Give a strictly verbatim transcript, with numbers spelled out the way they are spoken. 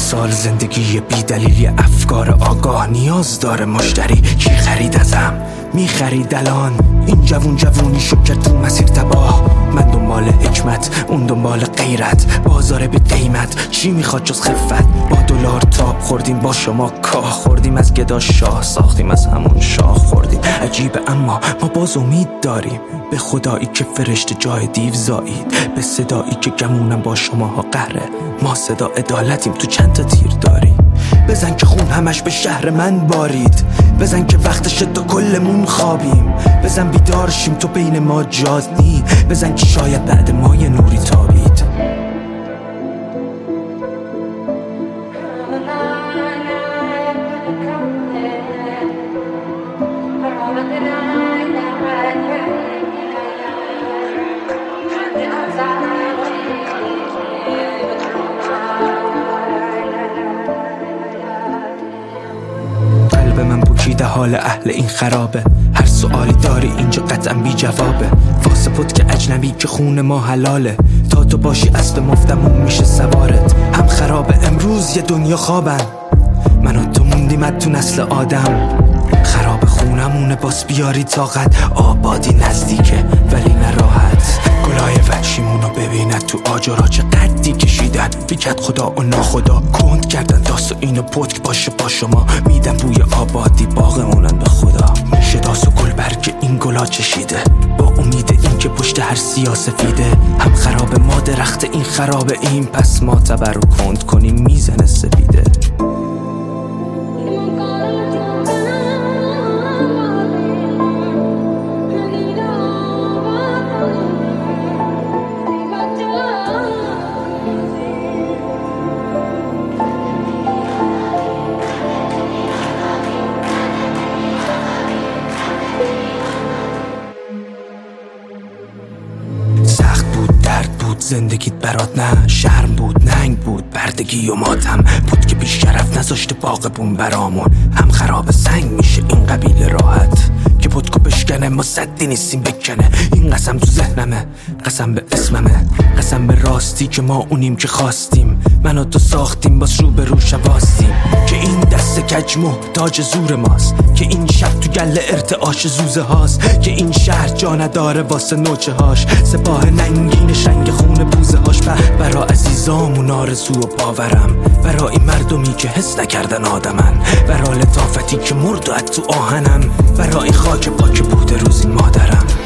سال زندگی بی دلیلی، افکار آگاه نیاز داره مشتری. کی خرید ازم میخرید الان؟ این جوون جوونی شد که تو مسیر تباه. من دنبال حکمت، اون دنبال غیرت. بازار بی قیمت، چی میخواد جز خفت؟ با دلار تاب خوردیم، با شما کاه خوردیم. از گدا شاه ساختیم، از همون شاه خوردیم. عجیبه اما ما باز امید داریم به خدایی که فرشته جای دیو زایید، به صدایی که گمونم با شماها قهره. ما صدا عدالتیم، تو چند تا تیر داری؟ بزن که خون همش به شهر من بارید، بزن که وقتش تا کلمون خوابیم. بزن بیدار شیم تو بین ما جاز نی، بزن که شاید بعد ما یه نوری تابید. قلب من بکیده، حال اهل این خرابه. هر سوالی داری اینجا قطعا بی جوابه. واسه پد که اجنبی که خون ما حلاله. تا تو باشی اسب مفتمون میشه سوارت. هم خرابه امروز یه دنیا خوابن، من و تو موندیم تو نسل آدم. خراب خونمونه باز بیاری طاقت. آبادی نزدیکه ولی نراحت. گلای وحشیمونو ببیند تو آجرها چه قدی کشیدن. بیکت خدا و ناخدا کند کردن داست و اینو پتک باشه با شما. میدن بوی آبادی باغمونن به خدا. میشه داست و گل برگ این گلا چشیده، با امید این که پشت هر سیاسفیده. هم خراب ما درخت این خراب این، پس ما تبر رو کند کنیم میزنه سفیده. زندگیت برات نه شرم بود، ننگ بود، بردگی و ماتم بود که بیش شرف نذاشته باغبون برامون. هم خراب سنگ میشه این قبیل راحت که پدکو بشکنه. ما صدی نیستیم بکنه. این قسم تو ذهنمه، قسم به اسممه، قسم به راستی که ما اونیم که خواستیم. من و تو ساختیم باز رو به رو شواستیم که این دست کج محتاج زور ماست، که این شب تو گله ارتعاش زوزه هاست، که این شهر جا نداره واسه نوچه هاش. سپاه ننگین شنگ خون بوزه هاش. برا عزیزامون آرزو و باورم، برا این مردمی که حس نکردن آدمن، برا لطافتی که مرد و تو آهنم، برا این خاک پاک بوده روزی مادرم.